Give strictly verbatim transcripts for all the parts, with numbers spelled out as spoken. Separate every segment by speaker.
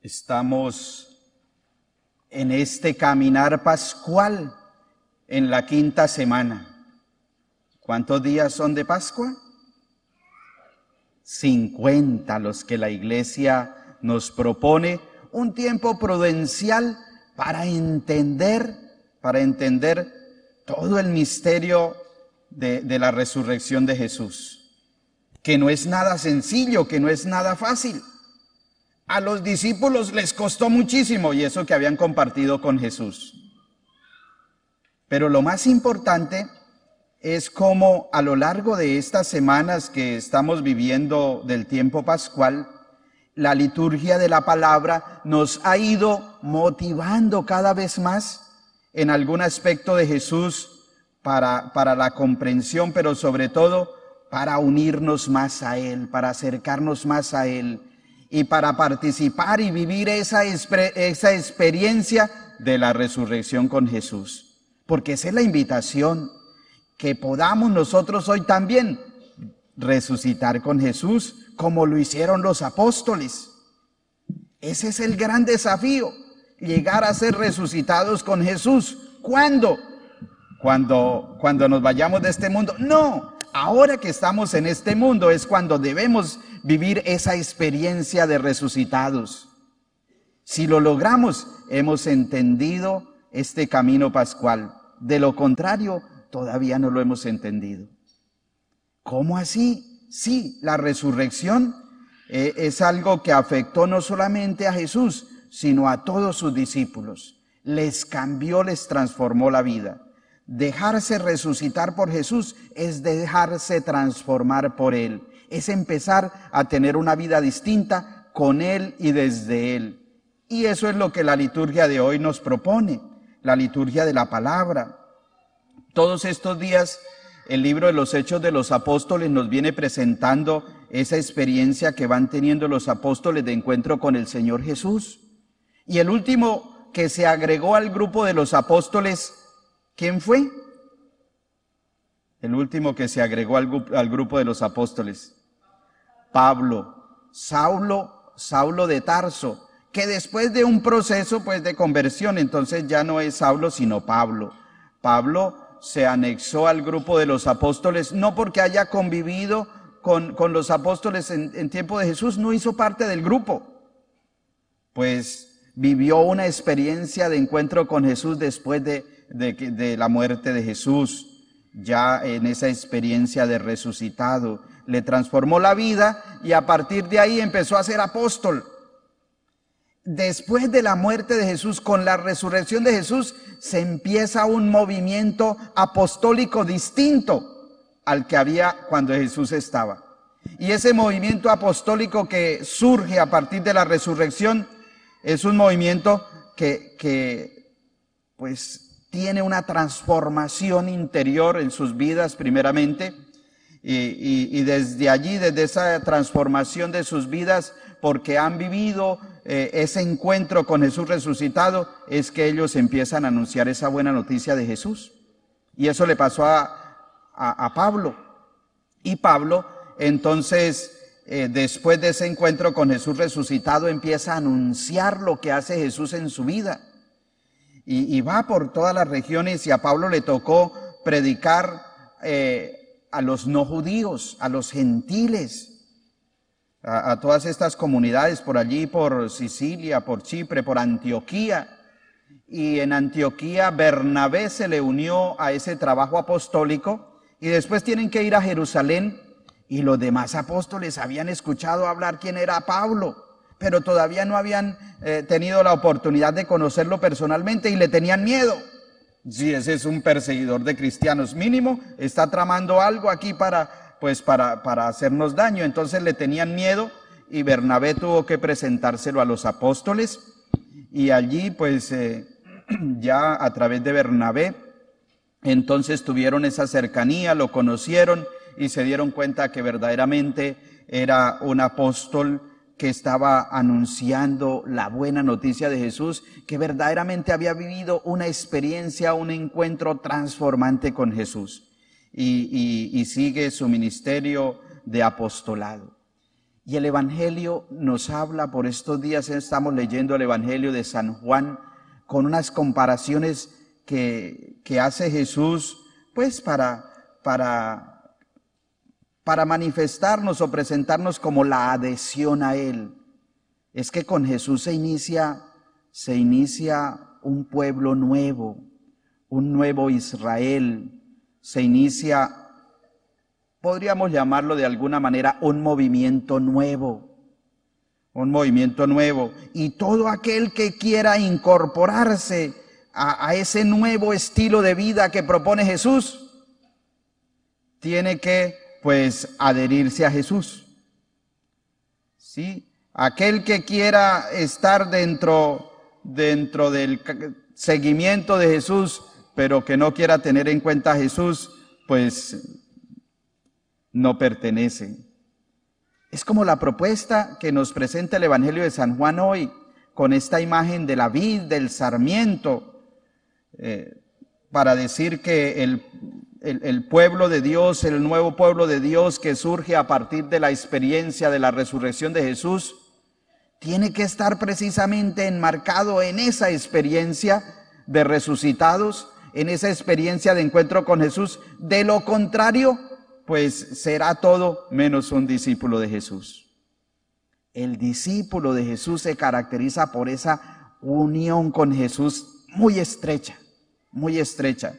Speaker 1: Estamos en este caminar pascual en la quinta semana. ¿Cuántos días son de Pascua? cincuenta los que la Iglesia nos propone, un tiempo prudencial para entender, para entender todo el misterio de, de la resurrección de Jesús, que no es nada sencillo, que no es nada fácil. A los discípulos les costó muchísimo, y eso que habían compartido con Jesús. Pero lo más importante es cómo a lo largo de estas semanas que estamos viviendo del tiempo pascual, la liturgia de la palabra nos ha ido motivando cada vez más en algún aspecto de Jesús para, para la comprensión, pero sobre todo para unirnos más a Él, para acercarnos más a Él y para participar y vivir esa, esa experiencia de la resurrección con Jesús. Porque esa es la invitación, que podamos nosotros hoy también resucitar con Jesús, como lo hicieron los apóstoles. Ese es el gran desafío, llegar a ser resucitados con Jesús. ¿Cuándo? Cuando, cuando nos vayamos de este mundo. No, ahora que estamos en este mundo es cuando debemos vivir esa experiencia de resucitados. Si lo logramos, hemos entendido este camino pascual. De lo contrario, todavía no lo hemos entendido. ¿Cómo así? Sí, la resurrección eh, es algo que afectó no solamente a Jesús, sino a todos sus discípulos. Les cambió, les transformó la vida. Dejarse resucitar por Jesús es dejarse transformar por Él. Es empezar a tener una vida distinta con Él y desde Él. Y eso es lo que la liturgia de hoy nos propone, la liturgia de la palabra. Todos estos días el libro de los Hechos de los Apóstoles nos viene presentando esa experiencia que van teniendo los apóstoles de encuentro con el Señor Jesús. Y el último que se agregó al grupo de los apóstoles, ¿quién fue? El último que se agregó al, al grupo de los apóstoles, Pablo, Saulo, Saulo de Tarso, que después de un proceso pues de conversión, entonces ya no es Saulo sino Pablo. Pablo se anexó al grupo de los apóstoles, no porque haya convivido con, con los apóstoles en, en tiempo de Jesús, no hizo parte del grupo, pues vivió una experiencia de encuentro con Jesús después de, de, de la muerte de Jesús. Ya en esa experiencia de resucitado, le transformó la vida y a partir de ahí empezó a ser apóstol. Después de la muerte de Jesús, con la resurrección de Jesús, se empieza un movimiento apostólico distinto al que había cuando Jesús estaba. Y ese movimiento apostólico que surge a partir de la resurrección es un movimiento que, que pues tiene una transformación interior en sus vidas primeramente, y, y, y desde allí, desde esa transformación de sus vidas, porque han vivido eh, ese encuentro con Jesús resucitado, es que ellos empiezan a anunciar esa buena noticia de Jesús. Y eso le pasó a, a, a Pablo. Y Pablo, entonces, eh, después de ese encuentro con Jesús resucitado, empieza a anunciar lo que hace Jesús en su vida. Y, y va por todas las regiones, y a Pablo le tocó predicar eh, a los no judíos, a los gentiles, a, a todas estas comunidades por allí, por Sicilia, por Chipre, por Antioquía. Y en Antioquía Bernabé se le unió a ese trabajo apostólico, y después tienen que ir a Jerusalén, y los demás apóstoles habían escuchado hablar quién era Pablo, pero todavía no habían eh, tenido la oportunidad de conocerlo personalmente y le tenían miedo. Si ese es un perseguidor de cristianos, mínimo está tramando algo aquí para, pues para, para hacernos daño. Entonces le tenían miedo y Bernabé tuvo que presentárselo a los apóstoles, y allí pues eh, ya a través de Bernabé entonces tuvieron esa cercanía, lo conocieron y se dieron cuenta que verdaderamente era un apóstol que estaba anunciando la buena noticia de Jesús, que verdaderamente había vivido una experiencia, un encuentro transformante con Jesús, y, y, y sigue su ministerio de apostolado. Y el Evangelio nos habla, por estos días estamos leyendo el Evangelio de San Juan con unas comparaciones que, que hace Jesús, pues para, para, para manifestarnos o presentarnos como la adhesión a Él. Es que con Jesús se inicia, se inicia un pueblo nuevo, un nuevo Israel, se inicia, podríamos llamarlo de alguna manera, un movimiento nuevo, un movimiento nuevo. Y todo aquel que quiera incorporarse a, a ese nuevo estilo de vida que propone Jesús, tiene que, pues, adherirse a Jesús. ¿Sí? Aquel que quiera estar dentro, dentro del seguimiento de Jesús, pero que no quiera tener en cuenta a Jesús, pues no pertenece. Es como la propuesta que nos presenta el Evangelio de San Juan hoy, con esta imagen de la vid, del sarmiento, eh, para decir que el, el, el pueblo de Dios, el nuevo pueblo de Dios que surge a partir de la experiencia de la resurrección de Jesús, tiene que estar precisamente enmarcado en esa experiencia de resucitados, en esa experiencia de encuentro con Jesús. De lo contrario, pues será todo menos un discípulo de Jesús. El discípulo de Jesús se caracteriza por esa unión con Jesús muy estrecha, muy estrecha.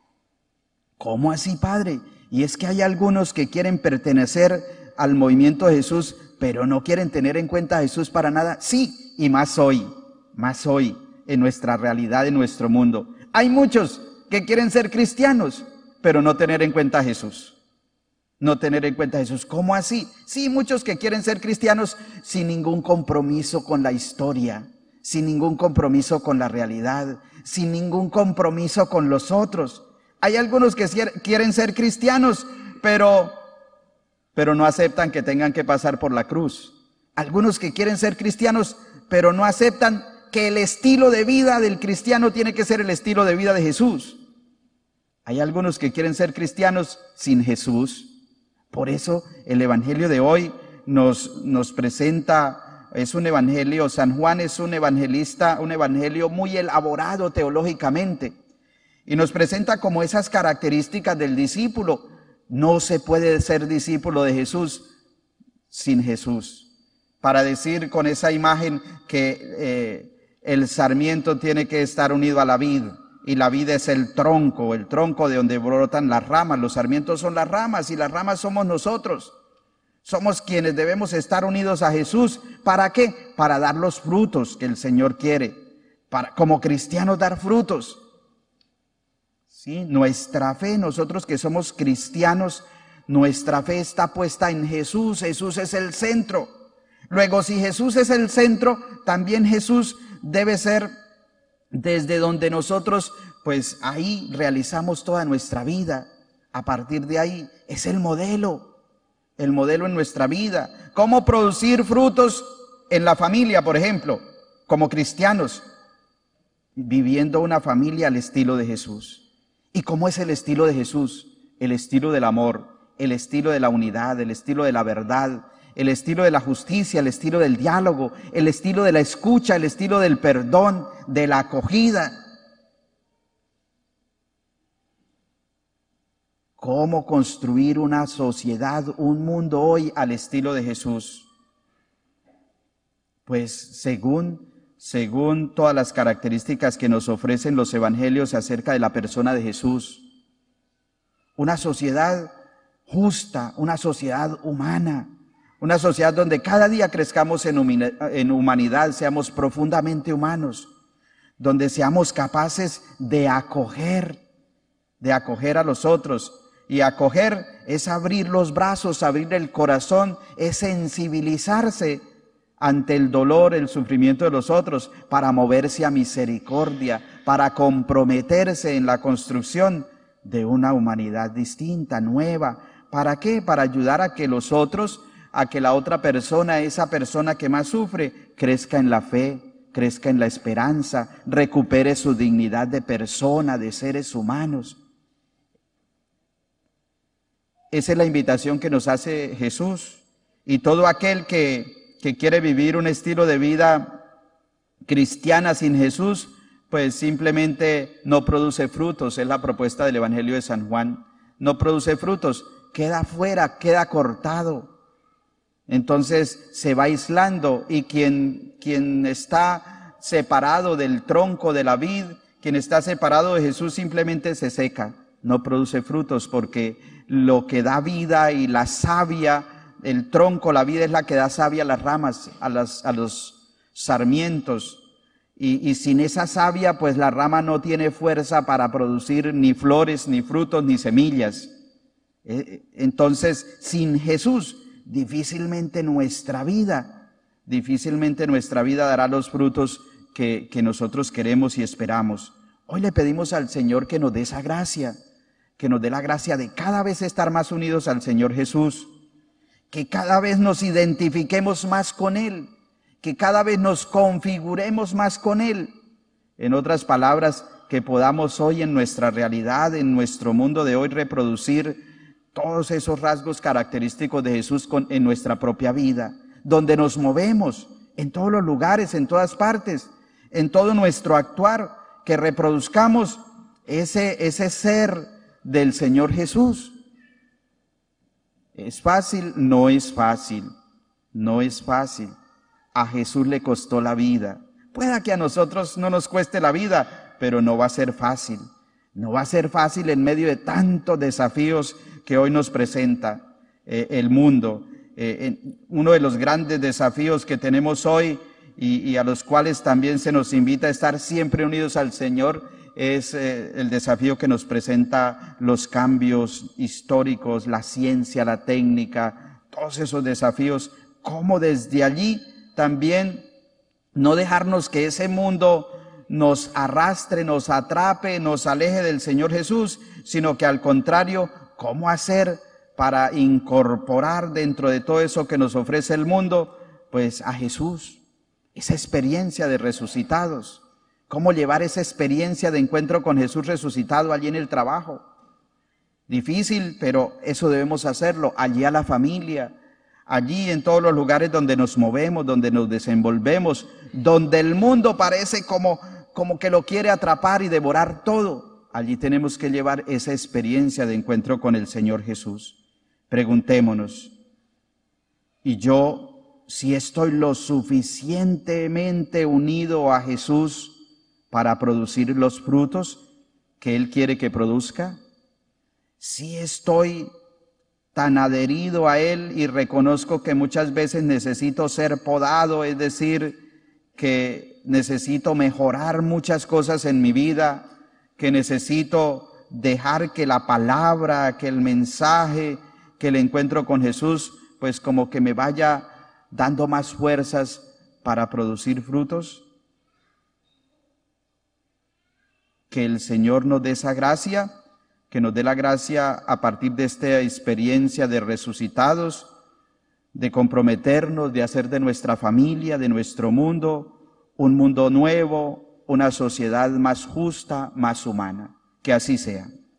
Speaker 1: ¿Cómo así, Padre? Y es que hay algunos que quieren pertenecer al movimiento de Jesús, pero no quieren tener en cuenta a Jesús para nada. Sí, y más hoy, más hoy en nuestra realidad, en nuestro mundo. Hay muchos que quieren ser cristianos, pero no tener en cuenta a Jesús. No tener en cuenta a Jesús. ¿Cómo así? Sí, muchos que quieren ser cristianos sin ningún compromiso con la historia, sin ningún compromiso con la realidad, sin ningún compromiso con los otros. Hay algunos que quieren ser cristianos, pero, pero no aceptan que tengan que pasar por la cruz. Algunos que quieren ser cristianos, pero no aceptan que el estilo de vida del cristiano tiene que ser el estilo de vida de Jesús. Hay algunos que quieren ser cristianos sin Jesús. Por eso el Evangelio de hoy nos, nos presenta, es un evangelio, San Juan es un evangelista, un evangelio muy elaborado teológicamente, y nos presenta como esas características del discípulo. No se puede ser discípulo de Jesús sin Jesús. Para decir con esa imagen que eh, el sarmiento tiene que estar unido a la vid, y la vid es el tronco, el tronco de donde brotan las ramas. Los sarmientos son las ramas y las ramas somos nosotros. Somos quienes debemos estar unidos a Jesús. ¿Para qué? Para dar los frutos que el Señor quiere. Para, como cristianos, dar frutos. ¿Sí? Nuestra fe, nosotros que somos cristianos, nuestra fe está puesta en Jesús. Jesús es el centro. Luego, si Jesús es el centro, también Jesús debe ser desde donde nosotros, pues ahí realizamos toda nuestra vida. A partir de ahí es el modelo, el modelo en nuestra vida. ¿Cómo producir frutos en la familia, por ejemplo, como cristianos? Viviendo una familia al estilo de Jesús. ¿Y cómo es el estilo de Jesús? El estilo del amor, el estilo de la unidad, el estilo de la verdad, el estilo de la justicia, el estilo del diálogo, el estilo de la escucha, el estilo del perdón, de la acogida. ¿Cómo construir una sociedad, un mundo hoy al estilo de Jesús? Pues según, según todas las características que nos ofrecen los evangelios acerca de la persona de Jesús. Una sociedad justa, una sociedad humana. Una sociedad donde cada día crezcamos en humanidad, seamos profundamente humanos, donde seamos capaces de acoger, de acoger a los otros. Y acoger es abrir los brazos, abrir el corazón, es sensibilizarse ante el dolor, el sufrimiento de los otros, para moverse a misericordia, para comprometerse en la construcción de una humanidad distinta, nueva. ¿Para qué? Para ayudar a que los otros, a que la otra persona, esa persona que más sufre, crezca en la fe, crezca en la esperanza, recupere su dignidad de persona, de seres humanos. Esa es la invitación que nos hace Jesús. Y todo aquel que, que quiere vivir un estilo de vida cristiana sin Jesús, pues simplemente no produce frutos. Es la propuesta del Evangelio de San Juan. No produce frutos, queda fuera, queda cortado. Entonces se va aislando, y quien, quien está separado del tronco de la vid, quien está separado de Jesús, simplemente se seca, no produce frutos, porque lo que da vida y la savia, el tronco, la vida es la que da savia a las ramas, a, las, a los sarmientos. Y, y sin esa savia, pues la rama no tiene fuerza para producir ni flores, ni frutos, ni semillas. Entonces, sin Jesús, difícilmente nuestra vida, difícilmente nuestra vida dará los frutos que, que nosotros queremos y esperamos. Hoy le pedimos al Señor que nos dé esa gracia, que nos dé la gracia de cada vez estar más unidos al Señor Jesús, que cada vez nos identifiquemos más con Él, que cada vez nos configuremos más con Él. En otras palabras, que podamos hoy en nuestra realidad, en nuestro mundo de hoy, reproducir todos esos rasgos característicos de Jesús con, en nuestra propia vida, donde nos movemos, en todos los lugares, en todas partes, en todo nuestro actuar, que reproduzcamos ese, ese ser del Señor Jesús. ¿Es fácil? No es fácil, no es fácil. A Jesús le costó la vida. Pueda que a nosotros no nos cueste la vida, pero no va a ser fácil. No va a ser fácil en medio de tantos desafíos que hoy nos presenta eh, el mundo. Eh, en, uno de los grandes desafíos que tenemos hoy y, y a los cuales también se nos invita a estar siempre unidos al Señor es eh, el desafío que nos presenta los cambios históricos, la ciencia, la técnica, todos esos desafíos. Cómo desde allí también no dejarnos que ese mundo nos arrastre, nos atrape, nos aleje del Señor Jesús, sino que al contrario, ¿cómo hacer para incorporar dentro de todo eso que nos ofrece el mundo? Pues a Jesús, esa experiencia de resucitados. ¿Cómo llevar esa experiencia de encuentro con Jesús resucitado allí en el trabajo? Difícil, pero eso debemos hacerlo, allí a la familia, allí en todos los lugares donde nos movemos, donde nos desenvolvemos, donde el mundo parece como, como que lo quiere atrapar y devorar todo. Allí tenemos que llevar esa experiencia de encuentro con el Señor Jesús. Preguntémonos, ¿y yo si estoy lo suficientemente unido a Jesús para producir los frutos que Él quiere que produzca? ¿Si estoy tan adherido a Él y reconozco que muchas veces necesito ser podado, es decir, que necesito mejorar muchas cosas en mi vida, que necesito dejar que la palabra, que el mensaje, que el encuentro con Jesús, pues como que me vaya dando más fuerzas para producir frutos? Que el Señor nos dé esa gracia, que nos dé la gracia a partir de esta experiencia de resucitados, de comprometernos, de hacer de nuestra familia, de nuestro mundo, un mundo nuevo, una sociedad más justa, más humana. Que así sea.